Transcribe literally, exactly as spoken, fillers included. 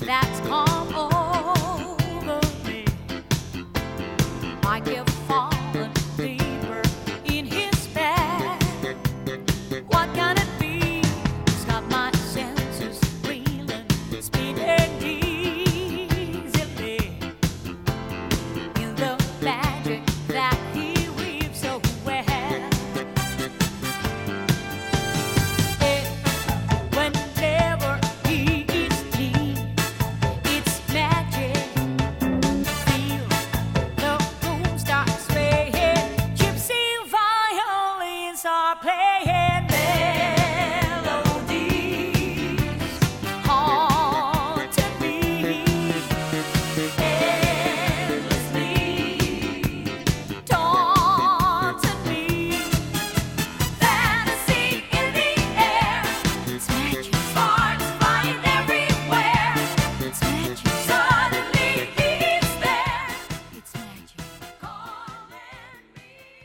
that's come over me. Like you've fallen deeper in his spell. What can it be? It's got my senses reeling, spinning easily in the magic that he weaves so well. Eh, whenever he is near, it's magic. Feel the room start swaying. Gypsy violins are playing.